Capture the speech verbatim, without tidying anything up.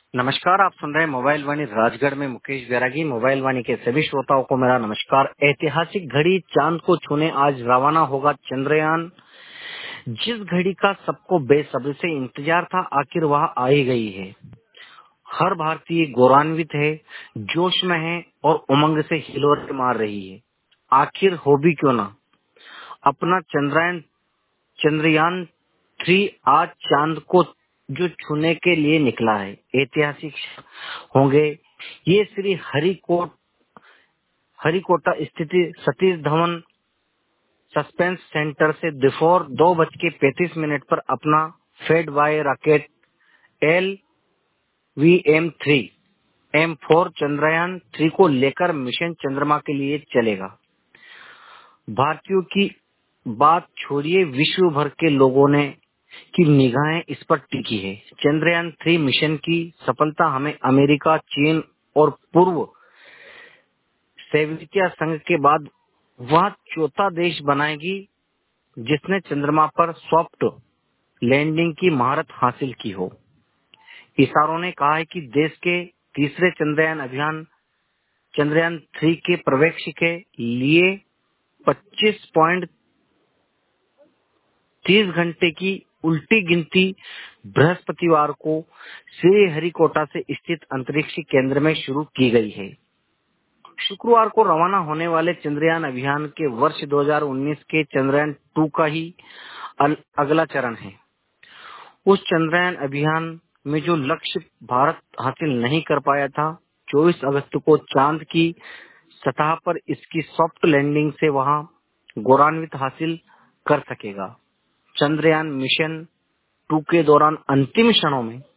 नमस्कार, आप सुन रहे हैं मोबाइल वाणी राजगढ़ में मुकेश बैरागी। मोबाइल वाणी के सभी श्रोताओं को मेरा नमस्कार। ऐतिहासिक घड़ी चांद को छूने आज रवाना होगा चंद्रयान। जिस घड़ी का सबको बेसब्री से इंतजार था, आखिर वह आ ही गई है। हर भारतीय गौरवान्वित है, जोश में है और उमंग से हिलोरे मार रही है। आखिर हो भी क्यों ना, अपना चंद्रयान चंद्रयान थ्री आज चांद को जो छूने के लिए निकला है। ऐतिहासिक होंगे ये श्री हरिकोट हरिकोटा स्थित सतीश धवन सस्पेंस सेंटर से दोपहर दो बज के पैंतीस मिनट पर अपना फेड बाय rocket L V M three M four Chandrayaan three को लेकर मिशन चंद्रमा के लिए चलेगा। भारतीयों की बात छोड़िए, विश्व भर के लोगों ने की निगाहें इस पर टिकी है। चंद्रयान थ्री मिशन की सफलता हमें अमेरिका, चीन और पूर्व सोवियत संघ के बाद वह चौथा देश बनाएगी जिसने चंद्रमा पर सॉफ्ट लैंडिंग की महारत हासिल की हो। इसारो ने कहा है कि देश के तीसरे चंद्रयान अभियान चंद्रयान थ्री के प्रवेश के लिए पच्चीस पॉइंट तीस घंटे की उल्टी गिनती बृहस्पतिवार को श्रीहरिकोटा से स्थित अंतरिक्ष केंद्र में शुरू की गई है। शुक्रवार को रवाना होने वाले चंद्रयान अभियान के वर्ष दो हज़ार उन्नीस के चंद्रयान टू का ही अगला चरण है। उस चंद्रयान अभियान में जो लक्ष्य भारत हासिल नहीं कर पाया था, चौबीस अगस्त को चांद की सतह पर इसकी सॉफ्ट लैंडिंग से वहां गौरवान्वित हासिल कर सकेगा। चंद्रयान मिशन टू के दौरान अंतिम क्षणों में